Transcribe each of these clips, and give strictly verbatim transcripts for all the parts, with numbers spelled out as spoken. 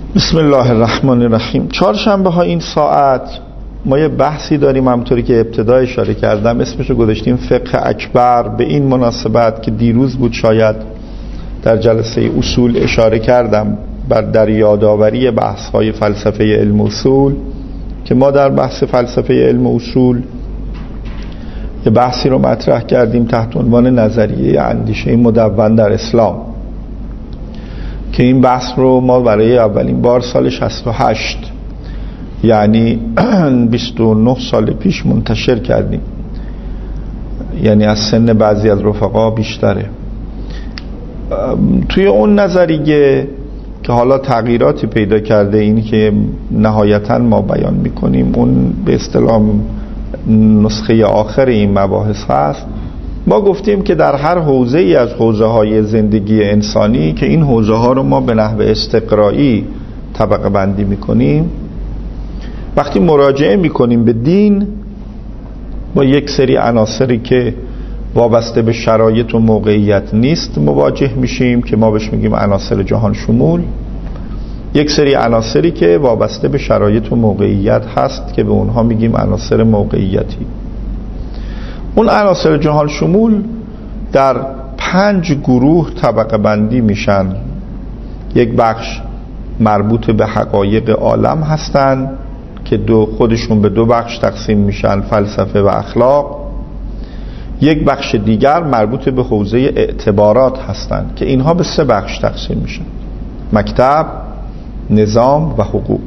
بسم الله الرحمن الرحیم. چهارشنبه ها این ساعت ما یه بحثی داریم، همونطوری که ابتدا اشاره کردم اسمشو گذاشتیم فقه اکبر، به این مناسبت که دیروز بود شاید در جلسه اصول اشاره کردم بر در یادآوری بحث های فلسفه علم اصول، که ما در بحث فلسفه علم اصول یه بحثی رو مطرح کردیم تحت عنوان نظریه اندیشه مدون در اسلام، که این بحث رو ما برای اولین بار سال شصت و هشت یعنی بیست و نه سال پیش منتشر کردیم، یعنی از سن بعضی از رفقا بیشتره. توی اون نظریه که حالا تغییراتی پیدا کرده، این که نهایتاً ما بیان میکنیم اون به اصطلاح نسخه آخر این مباحث هست، ما گفتیم که در هر حوزه ای از حوزه های زندگی انسانی که این حوزه ها رو ما به نحو استقرایی طبقه بندی میکنیم، وقتی مراجعه میکنیم به دین با یک سری عناصری که وابسته به شرایط و موقعیت نیست مواجه میشیم که ما بهش میگیم عناصر جهان شمول، یک سری عناصری که وابسته به شرایط و موقعیت هست که به اونها میگیم عناصر موقعیتی. اون عناصر جهان شمول در پنج گروه طبقه بندی میشن. یک بخش مربوط به حقایق عالم هستن که دو خودشون به دو بخش تقسیم میشن، فلسفه و اخلاق. یک بخش دیگر مربوط به حوزه اعتبارات هستن که اینها به سه بخش تقسیم میشن، مکتب، نظام و حقوق.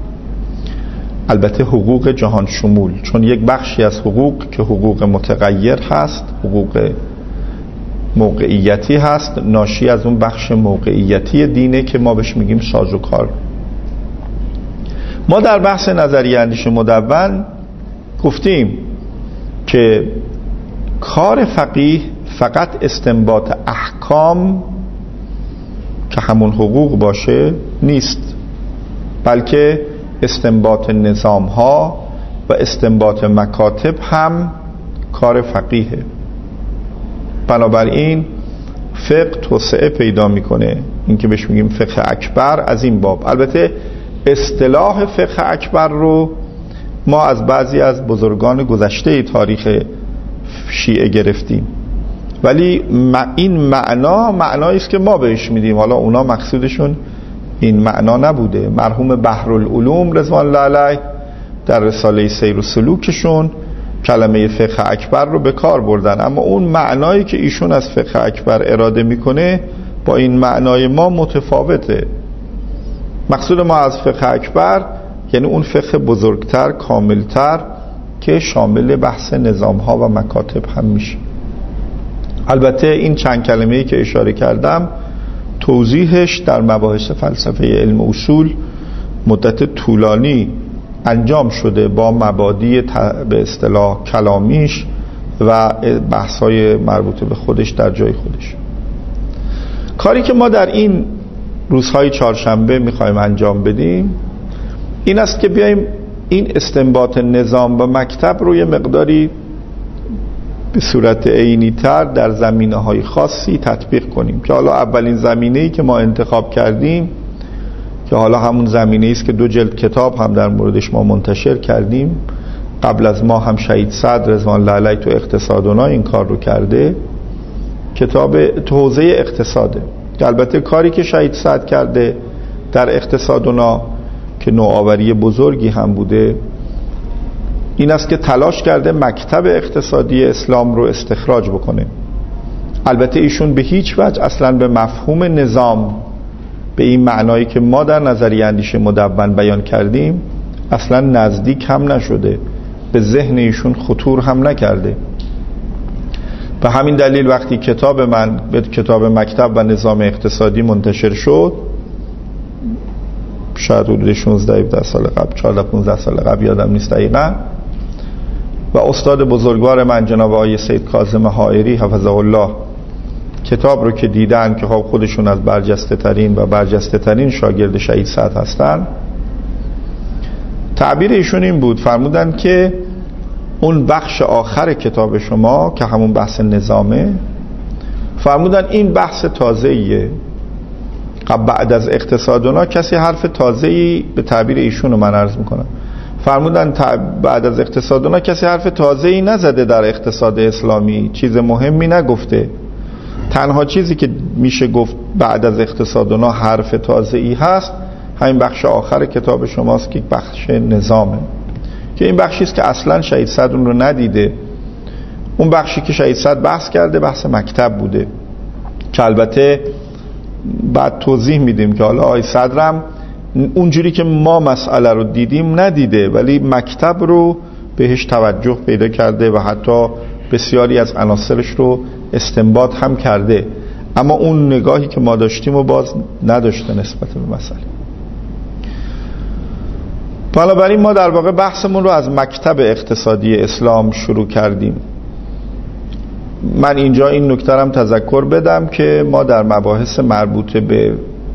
البته حقوق جهان شمول، چون یک بخشی از حقوق که حقوق متغیر هست، حقوق موقعیتی هست، ناشی از اون بخش موقعیتی دینه که ما بهش میگیم سازوکار. ما در بحث نظریه اندیشه مدون گفتیم که کار فقیه فقط استنباط احکام که همون حقوق باشه نیست، بلکه استنباط نظام ها و استنباط مکاتب هم کار فقیهه. بنابراین فقه توسعه پیدا میکنه، این که بهش میگیم فقه اکبر از این باب. البته اصطلاح فقه اکبر رو ما از بعضی از بزرگان گذشته تاریخ شیعه گرفتیم، ولی این معنا معنایی است که ما بهش میدیم، حالا اونا مقصودشون این معنا نبوده. مرحوم بحرالعلوم رضوان الله علیه در رساله سیر و سلوکشون کلمه فقه اکبر رو به کار بردن، اما اون معنایی که ایشون از فقه اکبر اراده میکنه با این معنای ما متفاوته. مقصود ما از فقه اکبر یعنی اون فقه بزرگتر، کاملتر که شامل بحث نظام ها و مکاتب هم میشه. البته این چند کلمه‌ای که اشاره کردم توضیحش در مباحث فلسفه علم اصول مدت طولانی انجام شده با مبادی به اصطلاح کلامیش و بحث‌های مربوط به خودش در جای خودش. کاری که ما در این روزهای چهارشنبه میخوایم انجام بدیم این است که بیایم این استنباط نظام و مکتب رو یه مقداری به صورت عینی تر در زمینه های خاصی تطبیق کنیم، که حالا اولین زمینه‌ای که ما انتخاب کردیم که حالا همون زمینه‌ای است که دو جلد کتاب هم در موردش ما منتشر کردیم، قبل از ما هم شهید سعد رضوان الله علیه تو اقتصادونا این کار رو کرده، کتاب حوزه اقتصاده. البته کاری که شهید سعد کرده در اقتصادونا که نوآوری بزرگی هم بوده این است که تلاش کرده مکتب اقتصادی اسلام رو استخراج بکنه. البته ایشون به هیچ وجه اصلا به مفهوم نظام به این معنایی که ما در نظریه اندیشه مدون بیان کردیم اصلا نزدیک هم نشده، به ذهن ایشون خطور هم نکرده. به همین دلیل وقتی کتاب من به کتاب مکتب و نظام اقتصادی منتشر شد، شاید حدود شانزده هفده سال قبل، چهارده پانزده سال قبل، یادم نیست دقیقاً، و استاد بزرگوار من جناب آقای سید کاظم حائری حفظه الله کتاب رو که دیدن که خودشون از برجسته ترین و برجسته ترین شاگرد شهید سعد هستن، تعبیر ایشون این بود، فرمودن که اون بخش آخر کتاب شما که همون بحث نظامه، فرمودن این بحث تازه‌ایه، بعد از اقتصادنا کسی حرف تازه‌ای، به تعبیر ایشون رو من عرض میکنم، فرمودن بعد از اقتصادنا کسی حرف تازه‌ای نزده در اقتصاد اسلامی، چیز مهمی نگفته. تنها چیزی که میشه گفت بعد از اقتصادنا حرف تازه‌ای هست همین بخش آخر کتاب شماست که بخش نظامه، که این بخشی است که اصلا شهید صدر اون رو ندیده. اون بخشی که شهید صدر بحث کرده بحث مکتب بوده که البته بعد توضیح میدیم که حالا آقای صدرم اونجوری که ما مسئله رو دیدیم ندیده، ولی مکتب رو بهش توجه پیدا کرده و حتی بسیاری از عناصرش رو استنباط هم کرده، اما اون نگاهی که ما داشتیم و باز نداشته نسبت به مسئله. بنابراین ما در واقع بحثمون رو از مکتب اقتصادی اسلام شروع کردیم. من اینجا این نکته هم تذکر بدم که ما در مباحث مربوط به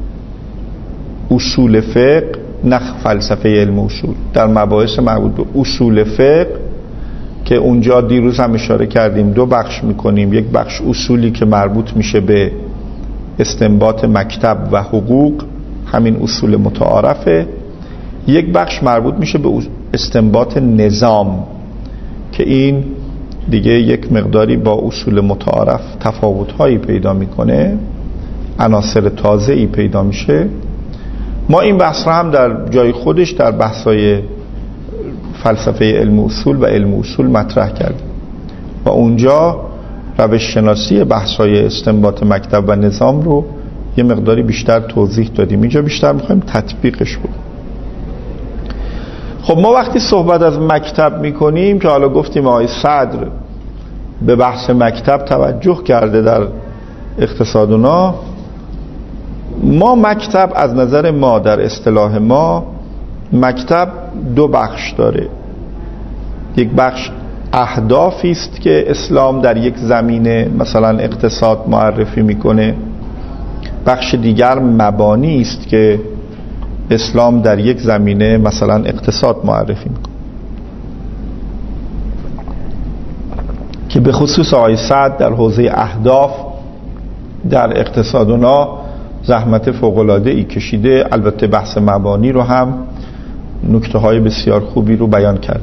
اصول فقه، نه فلسفه علم اصول، در مباحث مربوط به اصول فقه که اونجا دیروز هم اشاره کردیم دو بخش میکنیم، یک بخش اصولی که مربوط میشه به استنباط مکتب و حقوق، همین اصول متعارفه، یک بخش مربوط میشه به استنباط نظام که این دیگه یک مقداری با اصول متعارف تفاوت‌هایی پیدا میکنه، عناصر تازه‌ای پیدا میشه. ما این بحث را هم در جای خودش در بحث‌های فلسفه علم اصول و علم اصول مطرح کردیم و اونجا روش شناسی بحث‌های استنباط مکتب و نظام رو یه مقداری بیشتر توضیح دادیم. اینجا بیشتر می‌خوایم تطبیقش کنیم. خب ما وقتی صحبت از مکتب میکنیم که حالا گفتیم آقای صدر به بحث مکتب توجه کرده در اقتصادنا، ما مکتب از نظر ما در اصطلاح ما مکتب دو بخش داره. یک بخش اهدافی است که اسلام در یک زمینه مثلا اقتصاد معرفی میکنه، بخش دیگر مبانی است که اسلام در یک زمینه مثلا اقتصاد معرفی میکنه، که به خصوص آقای سعد در حوزه اهداف در اقتصادنا زحمت فوق‌العاده‌ای کشیده. البته بحث مبانی رو هم نکته های بسیار خوبی رو بیان کرد.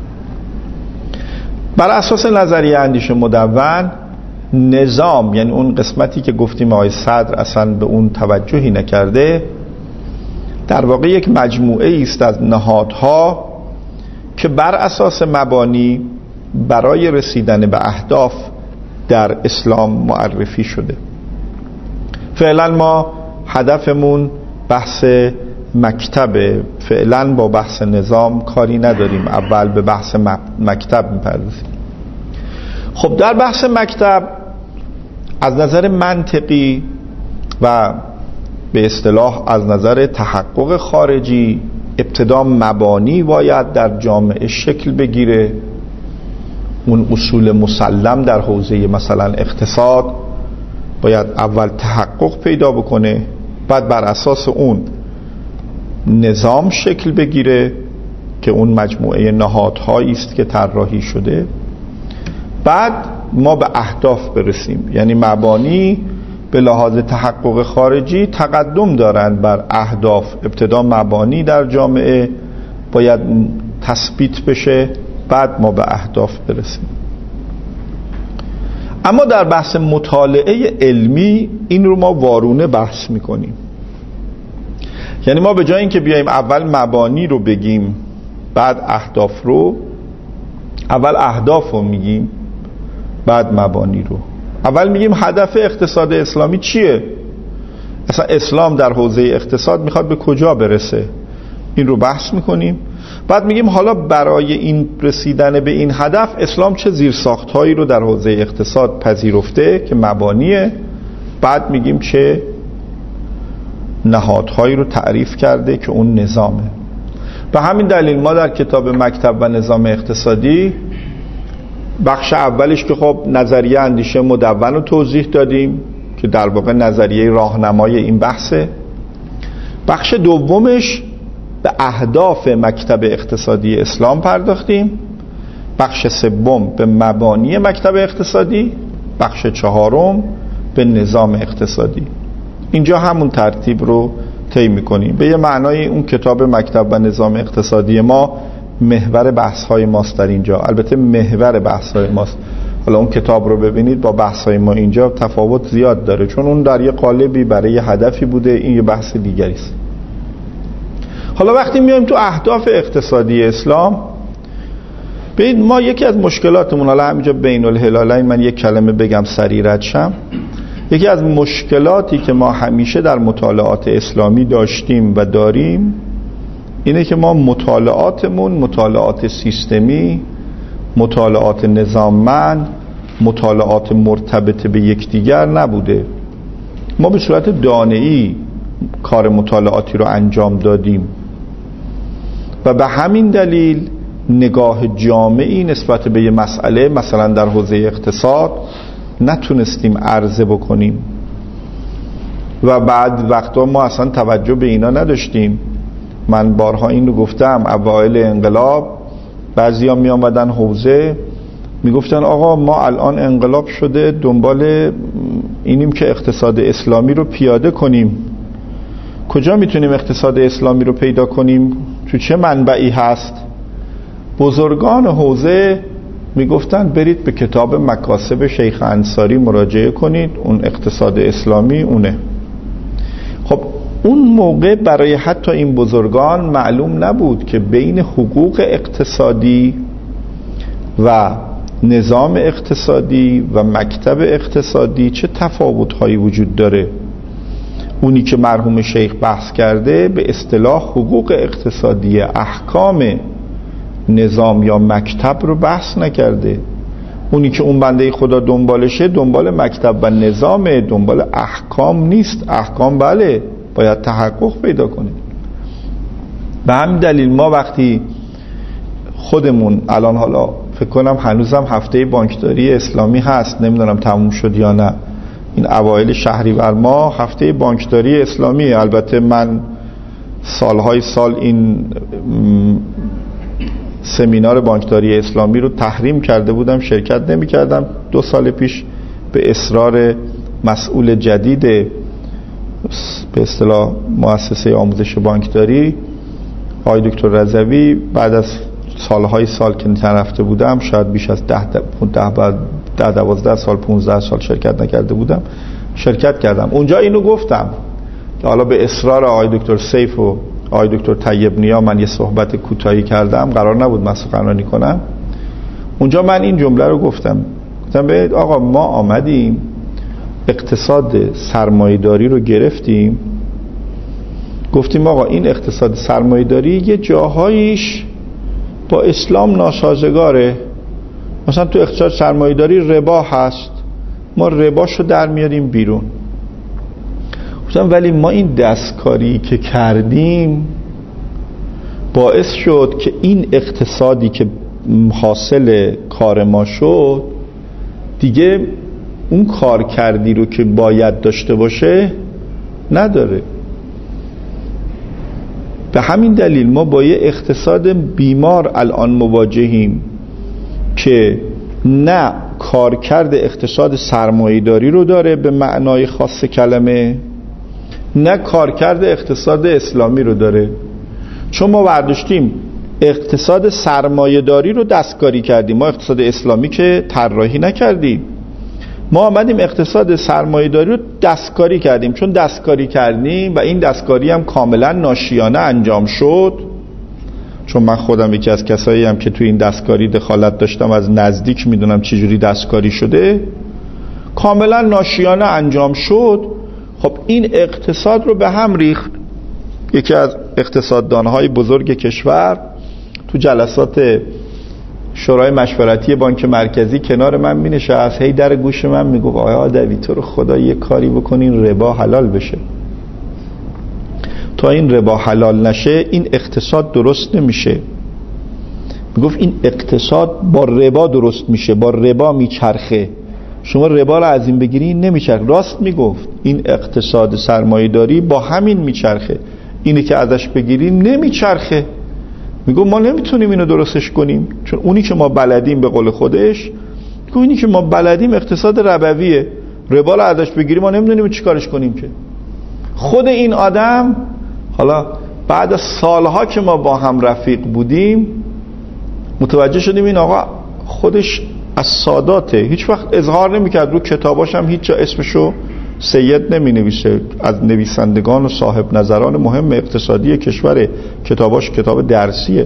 بر اساس نظریه اندیشه مدون، نظام یعنی اون قسمتی که گفتیم آقای صدر اصلا به اون توجهی نکرده، در واقع یک مجموعه است از نهادها که بر اساس مبانی برای رسیدن به اهداف در اسلام معرفی شده. فعلا ما هدفمون بحث مکتب، فعلا با بحث نظام کاری نداریم، اول به بحث مکتب میپردازیم. خب در بحث مکتب از نظر منطقی و به اصطلاح از نظر تحقق خارجی ابتدا مبانی باید در جامعه شکل بگیره، اون اصول مسلم در حوزه مثلا اقتصاد باید اول تحقق پیدا بکنه، بعد بر اساس اون نظام شکل بگیره که اون مجموعه نهادهایی است که طراحی شده، بعد ما به اهداف برسیم. یعنی مبانی به لحاظ تحقق خارجی تقدم دارند بر اهداف. ابتدا مبانی در جامعه باید تثبیت بشه، بعد ما به اهداف برسیم. اما در بحث مطالعه علمی این رو ما وارونه بحث میکنیم. یعنی ما به جای اینکه بیایم اول مبانی رو بگیم بعد اهداف رو، اول اهداف رو میگیم بعد مبانی رو. اول میگیم هدف اقتصاد اسلامی چیه؟ اصلا اسلام در حوزه اقتصاد میخواد به کجا برسه؟ این رو بحث میکنیم. بعد میگیم حالا برای این رسیدن به این هدف اسلام چه زیرساختهایی رو در حوزه اقتصاد پذیرفته که مبانیه. بعد میگیم چه نهادهایی رو تعریف کرده که اون نظامه. به همین دلیل ما در کتاب مکتب و نظام اقتصادی بخش اولش که خب نظریه اندیشه مدون رو توضیح دادیم که در واقع نظریه راهنمای این بحثه. بخش دومش به اهداف مکتب اقتصادی اسلام پرداختیم. بخش سوم به مبانی مکتب اقتصادی. بخش چهارم به نظام اقتصادی. اینجا همون ترتیب رو طی می‌کنیم. به یه معنای اون کتاب مکتب و نظام اقتصادی ما محور بحث‌های ماست در اینجا، البته محور بحث‌های ماست. حالا اون کتاب رو ببینید با بحث‌های ما اینجا تفاوت زیاد داره، چون اون در یه قالبی برای یه هدفی بوده، این یه بحث دیگری است. حالا وقتی میایم تو اهداف اقتصادی اسلام، ببین ما یکی از مشکلاتمون، حالا همینجا بین الهلالین من یک کلمه بگم سریع رد شم، یکی از مشکلاتی که ما همیشه در مطالعات اسلامی داشتیم و داریم اینه که ما مطالعاتمون مطالعات سیستمی، مطالعات نظاممند، مطالعات مرتبط به یکدیگر نبوده. ما به صورت دانه‌ای کار مطالعاتی رو انجام دادیم و به همین دلیل نگاه جامعی نسبت به یه مسئله، مثلا در حوزه اقتصاد، نتونستیم عرضه بکنیم و بعد وقتا ما اصلا توجه به اینا نداشتیم. من بارها این رو گفتم، اوایل انقلاب بعضیا می آمدن حوزه می گفتن آقا ما الان انقلاب شده دنبال اینیم که اقتصاد اسلامی رو پیاده کنیم. کجا میتونیم اقتصاد اسلامی رو پیدا کنیم؟ تو چه منبعی هست؟ بزرگان حوزه میگفتن برید به کتاب مکاسب شیخ انصاری مراجعه کنید، اون اقتصاد اسلامی اونه. خب اون موقع برای حتی این بزرگان معلوم نبود که بین حقوق اقتصادی و نظام اقتصادی و مکتب اقتصادی چه تفاوت‌هایی وجود داره. اونی که مرحوم شیخ بحث کرده به اصطلاح حقوق اقتصادی، احکام نظام یا مکتب رو بحث نکرده. اونی که اون بنده خدا دنبالشه دنبال مکتب و نظام، دنبال احکام نیست. احکام بله باید تحقق پیدا کنه. به همین دلیل ما وقتی خودمون الان، حالا فکر کنم هنوزم هفته بانکداری اسلامی هست، نمیدونم تموم شد یا نه، این اوایل شهریور ماه هفته بانکداری اسلامی. البته من سالهای سال این سمینار بانکداری اسلامی رو تحریم کرده بودم، شرکت نمی کردم. دو سال پیش به اصرار مسئول جدید به اصطلاح مؤسسه آموزش بانکداری آقای دکتر رضوی، بعد از سالهای سال که نرفته بودم، شاید بیش از ده ده دوازده سال پونزده سال شرکت نکرده بودم، شرکت کردم. اونجا اینو گفتم که حالا به اصرار آقای دکتر سیف و آقای دکتر طیب نیا من یه صحبت کوتاهی کردم، قرار نبود من سخنرانی کنم. اونجا من این جمله رو گفتم، گفتم به آقا ما آمدیم اقتصاد سرمایه‌داری رو گرفتیم، گفتیم آقا این اقتصاد سرمایه‌داری یه جاهاییش با اسلام ناسازگاره، مثلا تو اقتصاد سرمایه‌داری ربا هست، ما رباشو در میاریم بیرون. گفتم ولی ما این دستکاری که کردیم باعث شد که این اقتصادی که حاصل کار ما شد دیگه اون کار کردی رو که باید داشته باشه نداره. به همین دلیل ما با یه اقتصاد بیمار الان مواجهیم که نه کارکرد اقتصاد سرمایه‌داری رو داره به معنای خاص کلمه، نه کارکرد اقتصاد اسلامی رو داره. چون ما برداشتیم اقتصاد سرمایه‌داری رو دستکاری کردیم، ما اقتصاد اسلامی که طراحی نکردیم. ما آمدیم اقتصاد سرمایه‌داری رو دستکاری کردیم. چون دستکاری کردیم و این دستکاری هم کاملا ناشیانه انجام شد، چون من خودم یکی از کسایی هم که توی این دستکاری دخالت داشتم، از نزدیک میدونم چجوری دستکاری شده، کاملا ناشیانه انجام شد. خب این اقتصاد رو به هم ریخت. یکی از اقتصاددانهای بزرگ کشور تو جلسات شورای مشورتی بانک مرکزی کنار من می نشست، هی در گوش من می گفت آیا عدوی تو رو خدا یه کاری بکنین ربا حلال بشه. تا این ربا حلال نشه این اقتصاد درست نمیشه. می گفت این اقتصاد با ربا درست میشه، با ربا میچرخه. شما ربا رو از این بگیری نمیچرخه. راست میگفت، این اقتصاد سرمایه‌داری با همین میچرخه، اینی که ازش بگیری نمیچرخه. میگم ما نمیتونیم اینو درستش کنیم، چون اونی که ما بلدیم، به قول خودش اونی که ما بلدیم اقتصاد ربویه، ربا رو ازش بگیریم ما نمیدونیم چی کارش کنیم که. خود این آدم حالا بعد از سالها که ما با هم رفیق بودیم متوجه شدیم این آقا خودش از ساداته، هیچ وقت اظهار نمیکرد، رو کتاباش هم هیچ جا اسمشو سید نمی نویسه، از نویسندگان و صاحب نظران مهم اقتصادی کشور، کتاباش کتاب درسیه.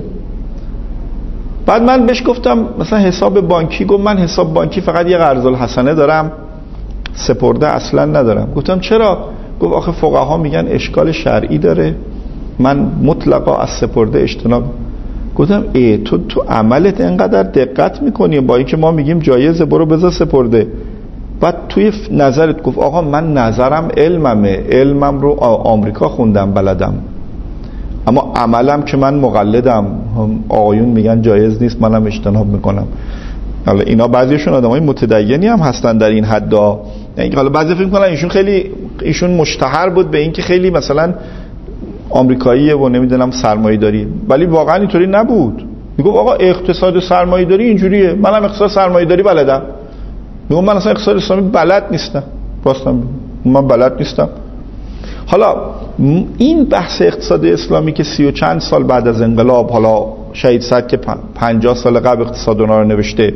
بعد من بهش گفتم مثلا حساب بانکی، گفت من حساب بانکی فقط یه قرض الحسنه دارم، سپرده اصلا ندارم. گفتم چرا؟ گفت آخه فقها میگن اشکال شرعی داره، من مطلقا از سپرده اجتناب. گفتم ای تو تو عملت اینقدر دقت میکنی با اینکه ما میگیم جایزه برو بذار سپرده، بعد توی نظرت گفت آقا من نظرم علممه، علمم رو آمریکا خوندم بلدم، اما عملم که من مقلدم، آقایون میگن جایز نیست منم اجتناب میکنم. حالا اینا بعضیشون آدمای متدینی هم هستن در این حدا، یعنی حالا بعضی فکر میکنن ایشون خیلی ایشون مشتهر بود به اینکه خیلی مثلا آمریکاییه و نمیدونم سرمایه‌داری، ولی واقعا اینطوری نبود. میگه آقا اقتصاد سرمایه‌داری اینجوریه، منم اقتصاد سرمایه‌داری بلدم. میگم من اصلا اقتصاد اسلامی بلد نیستم، راستم من بلد نیستم. حالا این بحث اقتصاد اسلامی که سی و چند سال بعد از انقلاب، حالا شهید صدر که پنجاه سال قبل اقتصاد اونا رو نوشته،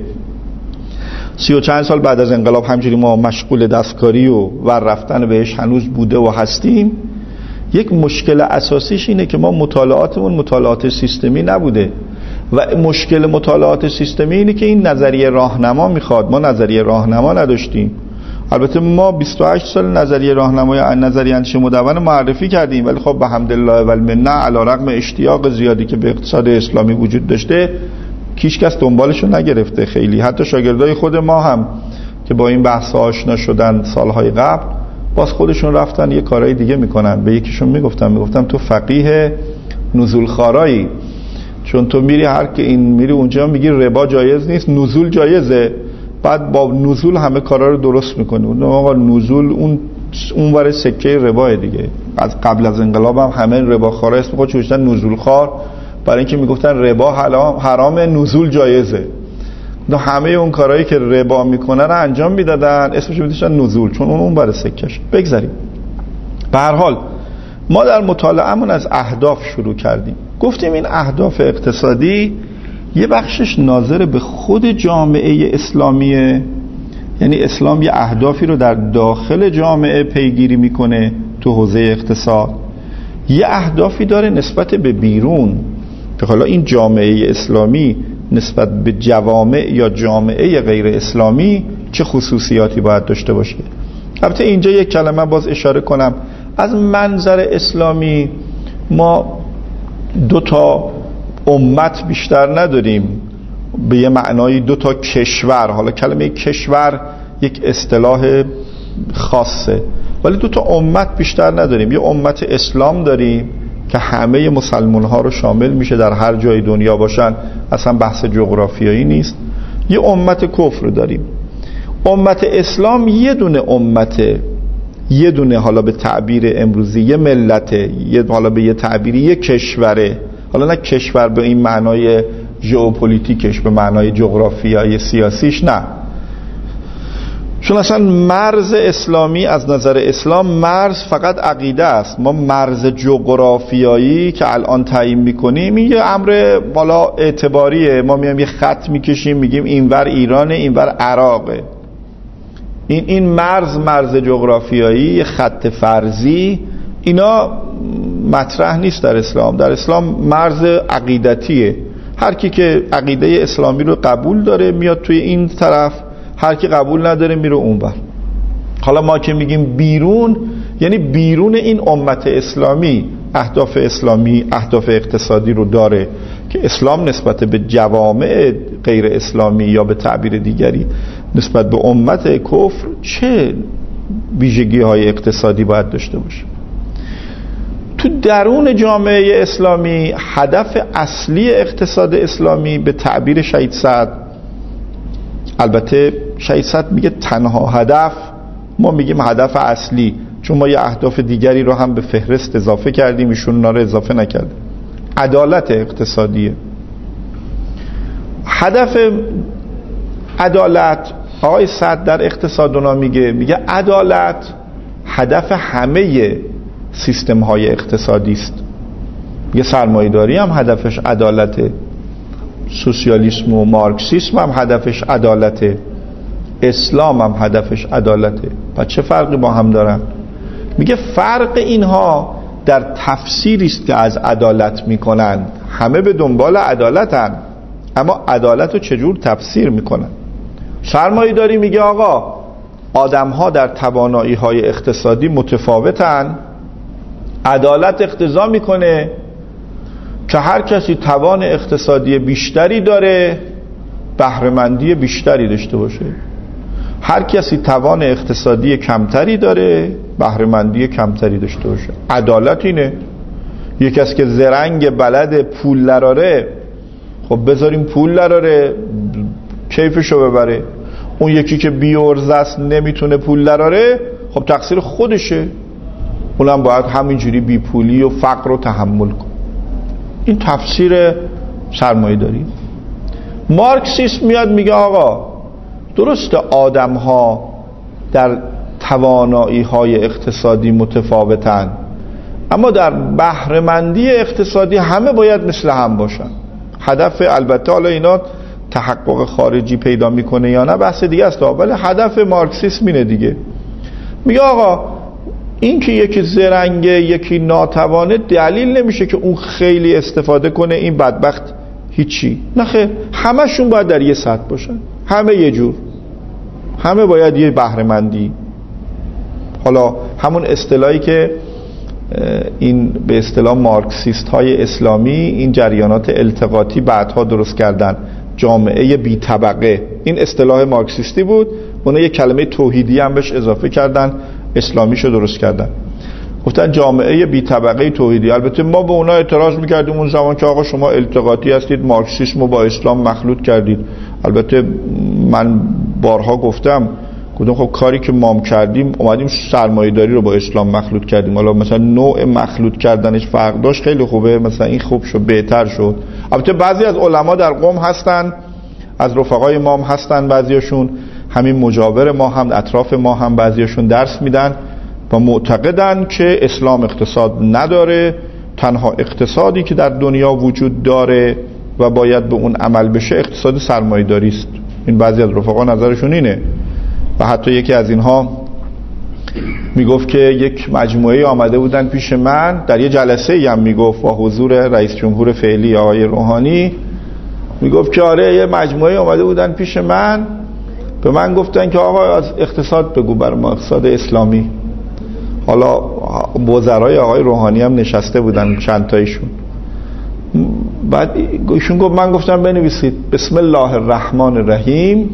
سی و چند سال بعد از انقلاب همجوری ما مشغول دستکاری و ور رفتن بهش هنوز بوده و هستیم. یک مشکل اساسیش اینه که ما مطالعاتمون مطالعات سیستمی نبوده و مشکل مطالعات سیستمی اینه که این نظریه راهنما میخواد، ما نظریه راهنما نداشتیم. البته ما بیست و هشت سال نظریه راهنمای نظریه اندیشه مدون معرفی کردیم، ولی خب به حمدالله و المنه علی رغم اشتیاق زیادی که به اقتصاد اسلامی وجود داشته هیچ کس دنبالشو نگرفته. خیلی حتی شاگردای خود ما هم که با این بحث آشنا شدن سالهای قبل باز خودشون رفتن یه کارهای دیگه میکنن. به یکیشون میگفتم میگفتم تو فقیه نزول خارایی، چون تو میری هر که این میری اونجا میگی ربا جایز نیست، نزول جایزه، بعد با نزول همه کارا رو درست میکنه. اون آقا نزول اون اونور سکه ربا دیگه. از قبل از انقلاب هم همه ربا خارا اسم خودش گذاشتن نزول خار، برای اینکه میگفتن ربا حرام نزول جایزه. نه همه اون کارهایی که ربا میکنه رو انجام میدادن، اسمش میذاشتن نزول، چون اون اونور سکهش. بگذاریم. به هر حال ما در مطالعهمون از اهداف شروع کردیم. گفتیم این اهداف اقتصادی یه بخشش ناظر به خود جامعه اسلامیه، یعنی اسلام یه اهدافی رو در داخل جامعه پیگیری میکنه تو حوزه اقتصاد، یه اهدافی داره نسبت به بیرون که حالا این جامعه اسلامی نسبت به جوامع یا جامعه غیر اسلامی چه خصوصیاتی باید داشته باشه. البته اینجا یک کلمه باز اشاره کنم، از منظر اسلامی ما دو تا امت بیشتر نداریم، به یه معنای دو تا کشور. حالا کلمه کشور یک اصطلاح خاصه، ولی دو تا امت بیشتر نداریم. یه امت اسلام داریم که همه مسلمان ها رو شامل میشه در هر جای دنیا باشن، اصلا بحث جغرافیایی نیست. یه امت کفر داریم. امت اسلام یه دونه امته، یه دونه، حالا به تعبیر امروزی یه ملته، یه حالا به یه تعبیری یه کشوره. حالا نه کشور به این معنای ژئوپلیتیکش، به معنای جغرافیایی سیاسیش، نه، چون اصلا مرز اسلامی از نظر اسلام مرز فقط عقیده است. ما مرز جغرافیایی که الان تعیین میکنیم این یه امر بالا اعتباریه، ما میایم یه خط میکشیم میگیم اینور ایرانه اینور عراقه. این این مرز مرز جغرافیایی، خط فرضی، اینا مطرح نیست در اسلام. در اسلام مرز عقیدتیه، هر کی که عقیده اسلامی رو قبول داره میاد توی این طرف، هر کی قبول نداره میره اونور. حالا ما که میگیم بیرون، یعنی بیرون این امت اسلامی اهداف اسلامی، اهداف اقتصادی رو داره که اسلام نسبت به جوامع غیر اسلامی یا به تعبیر دیگری نسبت به امت کفر چه ویژگی های اقتصادی باید داشته باشه. تو درون جامعه اسلامی هدف اصلی اقتصاد اسلامی به تعبیر شهید صدر، البته شهید صدر میگه تنها هدف، ما میگیم هدف اصلی، چون ما یه اهداف دیگری رو هم به فهرست اضافه کردیم، ایشون اونا رو اضافه نکرده. عدالت اقتصادیه. هدف عدالت، آقای صدر در اقتصاد اونا میگه میگه عدالت هدف همه سیستم های اقتصادی است. یه سرمایه‌داری هم هدفش عدالته، سوسیالیسم و مارکسیسم هم هدفش عدالته، اسلام هم هدفش عدالته. پس چه فرقی با هم دارن؟ میگه فرق اینها در تفسیری است که از عدالت میکنند. همه به دنبال عدالتن، اما عدالت رو چجور تفسیر میکنن؟ سرمایه‌داری میگه آقا آدم‌ها در توانایی‌های اقتصادی متفاوتن، عدالت اقتضا میکنه که هر کسی توان اقتصادی بیشتری داره بهره‌مندی بیشتری داشته باشه، هر کسی توان اقتصادی کمتری داره بهره‌مندی کمتری داشته باشه. عدالت اینه. یک کسی که زرنگ بلد پول لراره، خب بذاریم پول لراره کیفشو ببره. اون یکی که بی‌عرضه است نمیتونه پول لراره، خب تقصیر خودشه، اونم باید همینجوری بی پولی و فقر رو تحمل کنه. این تفسیر سرمایه داری. مارکسیسم میاد میگه آقا درسته آدم ها در توانایی های اقتصادی متفاوتن، اما در بهره‌مندی اقتصادی همه باید مثل هم باشن. هدف البته حالا اینا تحقق خارجی پیدا میکنه یا نه بحث دیگه است، ولی هدف مارکسیسم اینه دیگه. میگه آقا این که یکی زرنگه یکی ناتوانه دلیل نمیشه که اون خیلی استفاده کنه این بدبخت هیچی. نه خیر، همشون باید در یه سطح باشن، همه یه جور، همه باید یه بهره‌مندی. حالا همون اصطلاحی که این به اصطلاح مارکسیست های اسلامی این جریانات التقاطی بعدها درست کردن، جامعه بی طبقه، این اصطلاح مارکسیستی بود، اونا یک کلمه توحیدی هم بهش اضافه کردن، اسلامیشو درست کردن، گفتن جامعه بی طبقه توحیدی. البته ما به اونا اعتراض میکردیم اون زمان که آقا شما التقاطی هستید، مارکسیسم رو با اسلام مخلوط کردید. البته من بارها گفتم گفتم خب کاری که ما کردیم اومدیم سرمایه‌داری رو با اسلام مخلوط کردیم. حالا مثلا نوع مخلوط کردنش فرق داشت، خیلی خوبه، مثلا این خوب شد، بهتر شد. البته بعضی از علما در قم هستن، از رفقای ما هم هستن، بعضیاشون همین مجاور ما هم اطراف ما هم بعضیاشون درس میدن و معتقدن که اسلام اقتصاد نداره، تنها اقتصادی که در دنیا وجود داره و باید به اون عمل بشه اقتصاد سرمایه‌داری است. این بعضی از رفقا نظرشون اینه. و حتی یکی از اینها میگفت که یک مجموعه آمده بودن پیش من در یه جلسه هم میگفت با حضور رئیس جمهور فعلی آقای روحانی، میگفت که آره یه مجموعه آمده بودن پیش من، به من گفتن که آقا از اقتصاد بگو بر ما، اقتصاد اسلامی. حالا وزرای آقای روحانی هم نشسته بودن چند تایشون. بعد ایشون گفت، من گفتم بنویسید بسم الله الرحمن الرحیم،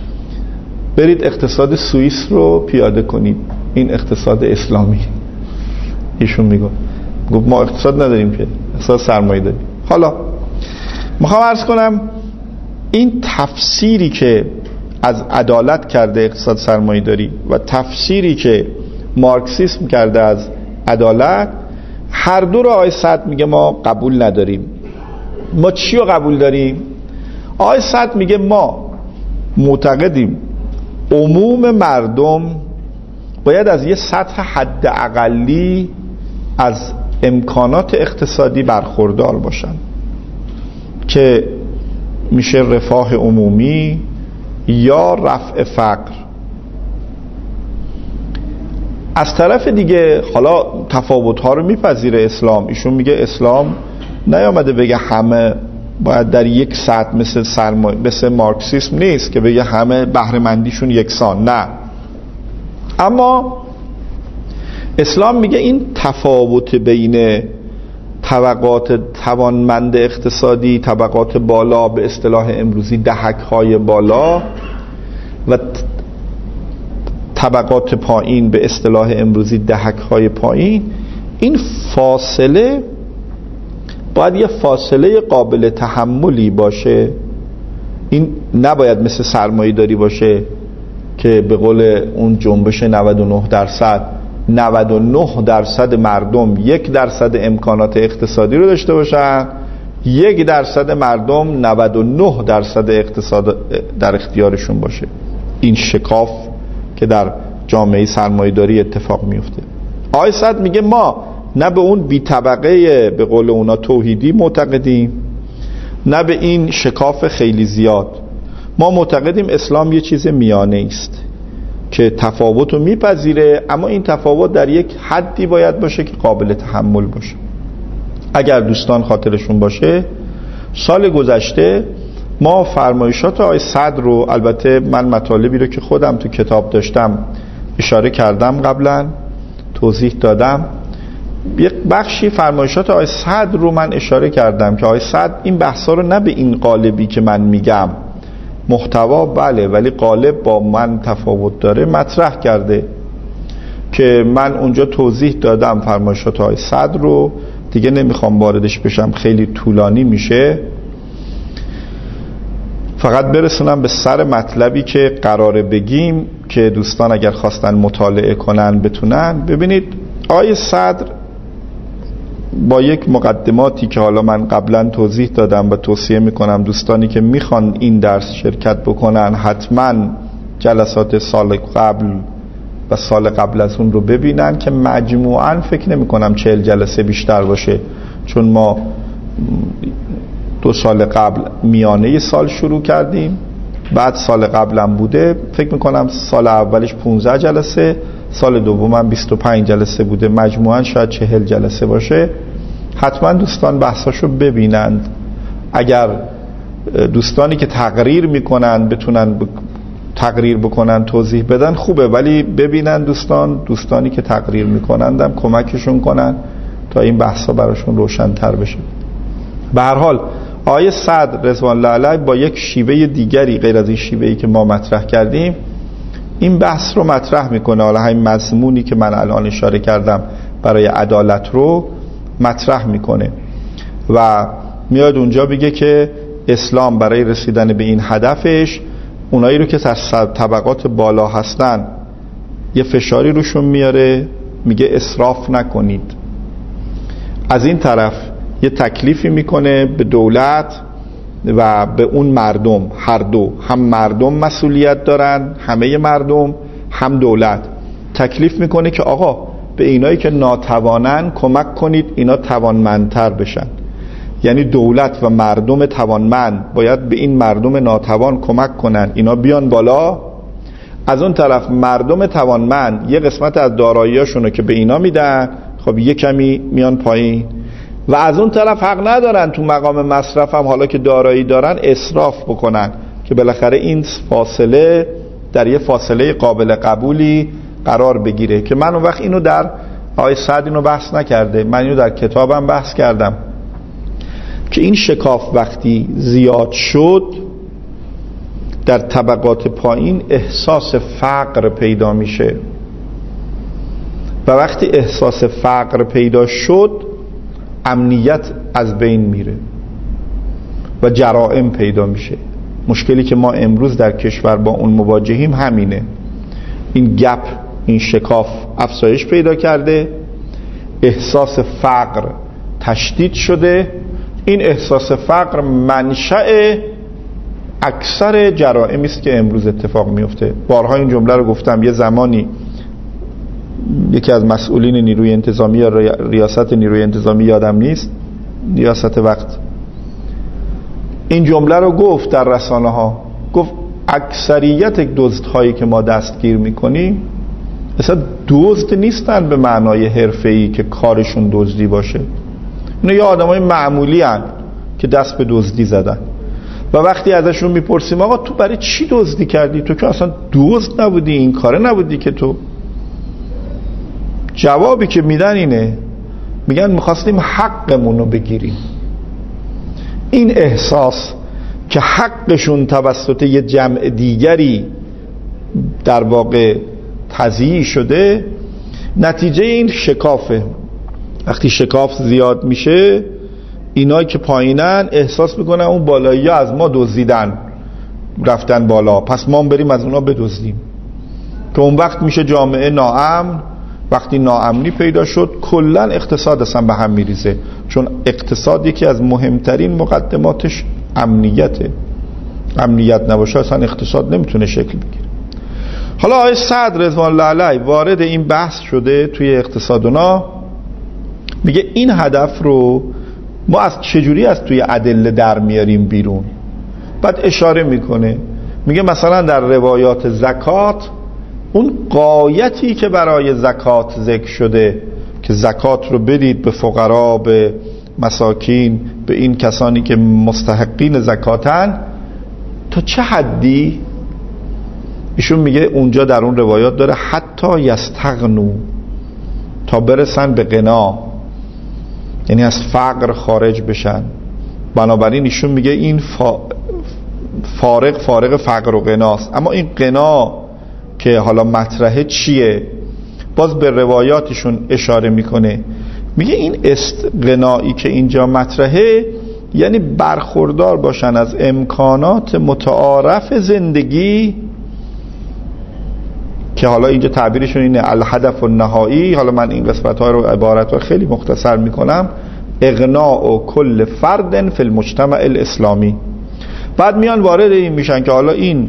برید اقتصاد سوئیس رو پیاده کنید، این اقتصاد اسلامی. ایشون میگفت گفت ما اقتصاد نداریم که، اقتصاد سرمایه داریم. حالا میخوام عرض کنم این تفسیری که از عدالت کرده اقتصاد سرمایه داری و تفسیری که مارکسیسم کرده از عدالت، هر دو رو آقای سعد میگه ما قبول نداریم. ما چی رو قبول داریم؟ آقای سعد میگه ما معتقدیم عموم مردم باید از یه سطح حد اقلی از امکانات اقتصادی برخوردار باشن که میشه رفاه عمومی یا رفع فقر. از طرف دیگه حالا تفاوت‌ها رو میپذیره اسلام. ایشون میگه اسلام نیامده بگه همه باید در یک سطح مثل سرمایه مثل مارکسیسم نیست که بگه همه بهره‌مندیشون یکسان، نه. اما اسلام میگه این تفاوت بین طبقات توانمند اقتصادی، طبقات بالا به اصطلاح امروزی دهک‌های بالا و طبقات پایین به اصطلاح امروزی دهک‌های پایین، این فاصله باید یه فاصله قابل تحملی باشه. این نباید مثل سرمایه داری باشه که به قول اون جنبش نود و نه درصد نود و نه درصد مردم یک درصد امکانات اقتصادی رو داشته باشن، یک درصد مردم نود و نه درصد اقتصاد در اختیارشون باشه. این شکاف که در جامعه سرمایه‌داری اتفاق میفته. آقای سعد میگه ما نه به اون بی طبقه به قول اونا توحیدی معتقدیم، نه به این شکاف خیلی زیاد. ما معتقدیم اسلام یه چیز میانه است که تفاوت رو میپذیره، اما این تفاوت در یک حدی باید باشه که قابل تحمل باشه. اگر دوستان خاطرشون باشه سال گذشته ما فرمایشات آقای صدر رو، البته من مطالبی رو که خودم تو کتاب داشتم اشاره کردم، قبلا توضیح دادم، یک بخشی فرمایشات آقای صدر رو من اشاره کردم که آقای صدر این بحثا رو نه به این قالبی که من میگم، محتوا بله ولی قالب با من تفاوت داره، مطرح کرده که من اونجا توضیح دادم فرمایشات آقای صدر رو، دیگه نمیخوام واردش بشم خیلی طولانی میشه. فقط برسونم به سر مطلبی که قراره بگیم که دوستان اگر خواستن مطالعه کنن بتونن. ببینید آقای صدر با یک مقدماتی که حالا من قبلا توضیح دادم و توصیه میکنم دوستانی که میخوان این درس شرکت بکنن حتما جلسات سال قبل و سال قبل از اون رو ببینن که مجموعاً فکر نمی کنم چهل جلسه بیشتر باشه، چون ما دو سال قبل میانه سال شروع کردیم، بعد سال قبلم بوده فکر میکنم سال اولش پانزده جلسه، سال دومم بیست و پنج جلسه بوده، مجموعاً شاید چهل جلسه باشه. حتما دوستان بحثاشو ببینند. اگر دوستانی که تقریر میکنن بتونن ب... تقریر بکنن توضیح بدن خوبه، ولی ببینن دوستان دوستانی که تقریر میکنندم کمکشون کنن تا این بحثا براشون روشن‌تر بشه. به هر حال آیه صدر رضوان الله علیه با یک شیوه دیگری غیر از این شیوهی که ما مطرح کردیم این بحث رو مطرح میکنه. حالا همین مضمونی که من الان اشاره کردم برای عدالت رو مطرح میکنه و میاد اونجا بگه که اسلام برای رسیدن به این هدفش اونایی رو که در طبقات بالا هستن یه فشاری روشون میاره، میگه اسراف نکنید. از این طرف یه تکلیفی میکنه به دولت و به اون مردم، هر دو، هم مردم مسئولیت دارن، همه مردم، هم دولت. تکلیف میکنه که آقا به اینایی که ناتوانن کمک کنید اینا توانمندتر بشن. یعنی دولت و مردم توانمند باید به این مردم ناتوان کمک کنن اینا بیان بالا. از اون طرف مردم توانمند یه قسمت از داراییاشونو که به اینا میدن خب یه کمی میان پایین، و از اون طرف حق ندارن تو مقام مصرف هم حالا که دارایی دارن اسراف بکنن که بالاخره این فاصله در یه فاصله قابل قبولی قرار بگیره. که من اون وقت اینو در آیه صد اینو بحث نکرده، من اینو در کتابم بحث کردم که این شکاف وقتی زیاد شد در طبقات پایین احساس فقر پیدا میشه و وقتی احساس فقر پیدا شد امنیت از بین میره و جرائم پیدا میشه. مشکلی که ما امروز در کشور با اون مواجهیم همینه. این گپ، این شکاف افزایش پیدا کرده، احساس فقر تشدید شده. این احساس فقر منشأ اکثر جرائمی است که امروز اتفاق میفته. بارها این جمله رو گفتم، یه زمانی یکی از مسئولین نیروی انتظامی یا ریاست نیروی انتظامی یادم نیست، ریاست وقت، این جمله رو گفت در رسانه ها، گفت اکثریت دزدهایی که ما دستگیر میکنیم اصلا دزد نیستن به معنای حرفه‌ای که کارشون دزدی باشه، اینا یه آدمای معمولی هن که دست به دزدی زدن و وقتی ازشون میپرسیم آقا تو برای چی دزدی کردی؟ تو که اصلا دزد نبودی، این کاره نبودی که تو، جوابی که میدن اینه، میگن میخواستیم حقمون رو بگیریم. این احساس که حقشون توسط یه جمع دیگری در واقع تضییع شده نتیجه این شکافه. وقتی شکاف زیاد میشه اینایی که پایینن احساس میکنن اون بالایی ها از ما دزدیدن رفتن بالا، پس ما بریم از اونا بدزدیم، که اون وقت میشه جامعه ناامن. وقتی ناامنی پیدا شد کلن اقتصاد اصلا به هم میریزه، چون اقتصاد یکی از مهمترین مقدماتش امنیته. امنیت نباشه اصلا اقتصاد نمیتونه شکل بگیره. حالا آقای سعد رضوان الله علیه وارد این بحث شده توی اقتصادنا، میگه این هدف رو ما از چجوری از توی ادله در میاریم بیرون. بعد اشاره میکنه، میگه مثلا در روایات زکات اون غایتی که برای زکات ذکر شده که زکات رو بدید به فقرا، به مساکین، به این کسانی که مستحقین زکاتن، تا چه حدی؟ ایشون میگه اونجا در اون روایات داره حتی یستغنو، تا برسن به غنا، یعنی از فقر خارج بشن. بنابراین ایشون میگه این فا... فارق فارق فقر و غناست. اما این غنا که حالا مطرحه چیه؟ باز به روایاتشون اشاره میکنه، میگه این استغنایی که اینجا مطرحه یعنی برخوردار باشن از امکانات متعارف زندگی، که حالا اینجا تعبیرشون اینه الهدف النهایی. حالا من این قسمت های رو عبارت رو خیلی مختصر میکنم، اغناء کل فرد فی المجتمع الاسلامی. بعد میان وارد این میشن که حالا این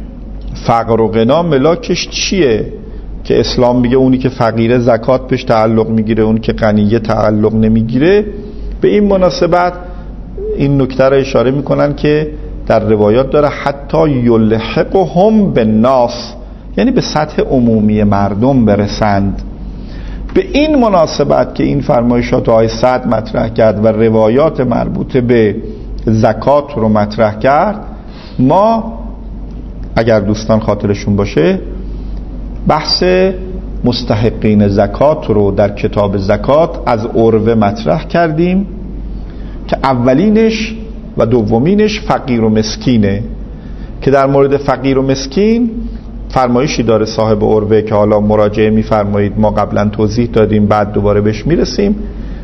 فقر و غنا ملاکش چیه، که اسلام میگه اونی که فقیره زکات بهش تعلق میگیره، اونی که غنیه تعلق نمیگیره. به این مناسبت این نکته رو اشاره میکنن که در روایات داره حتی یلحقهم بالناس، یعنی به سطح عمومی مردم برسند. به این مناسبت که این فرمایشات آقای سعد مطرح کرد و روایات مربوطه به زکات رو مطرح کرد، ما اگر دوستان خاطرشون باشه بحث مستحقین زکات رو در کتاب زکات از عروه مطرح کردیم که اولینش و دومینش فقیر و مسکینه، که در مورد فقیر و مسکین فرمایشی داره صاحب عروه که حالا مراجعه می‌فرمایید، ما قبلا توضیح دادیم، بعد دوباره بهش میرسیم.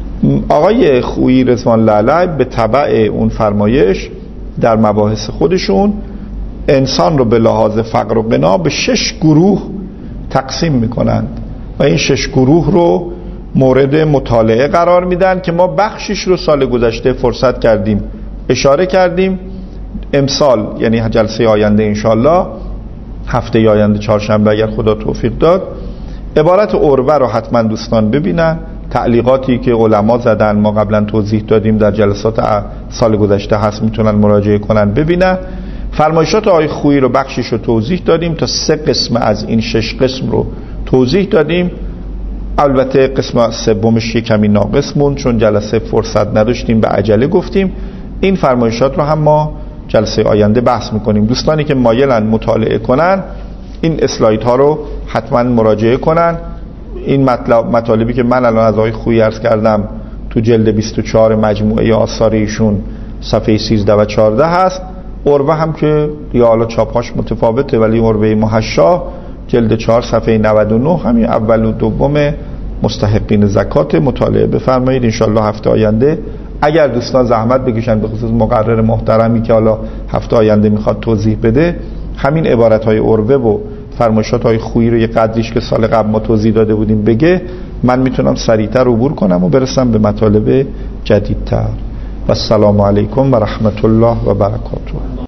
آقای خویی رضوان الله علیه به تبع اون فرمایش در مباحث خودشون انسان رو به لحاظ فقر و غنا به شش گروه تقسیم میکنند و این شش گروه رو مورد مطالعه قرار میدن که ما بخشش رو سال گذشته فرصت کردیم اشاره کردیم. امسال یعنی جلسه آینده انشالله هفته آینده چهارشنبه اگر خدا توفیق داد، عبارت عروه رو حتما دوستان ببینن. تعلیقاتی که علما زدن ما قبلا توضیح دادیم در جلسات سال گذشته هست، میتونن مراجعه کنن ببینن. فرمایشات آقای خویی رو بخشش رو توضیح دادیم، تا سه قسم از این شش قسم رو توضیح دادیم. البته قسم سومش کمی ناقص موند چون جلسه فرصت نداشتیم، به عجله گفتیم. این فرمایشات رو هم ما جلسه آینده بحث میکنیم. دوستانی که مایلن مطالعه کنن این اسلاید ها رو حتما مراجعه کنن. این مطلب مطالبی که من الان از آقای خویی عرض کردم تو جلد بیست و چهار مجموعه آثار ایشون صفحه سیزده و چهارده هست. عروه هم که یا حالا چاپاش متفاوته، ولی عروه محشا جلد چهار صفحه نود و نه همین اول و دوم مستحقین زکات مطالعه بفرمایید. انشالله هفته آینده اگر دوستان زحمت بکشن، به خصوص مقرر محترمی که حالا هفته آینده میخواد توضیح بده، همین عبارت های عروه و فرمایشات های خویی رو یه قدریش که سال قبل ما توضیح داده بودیم بگه، من میتونم سریعتر عبور کنم و برسم به مطالب جدیدتر. و السلام علیکم و رحمت الله و برکاته.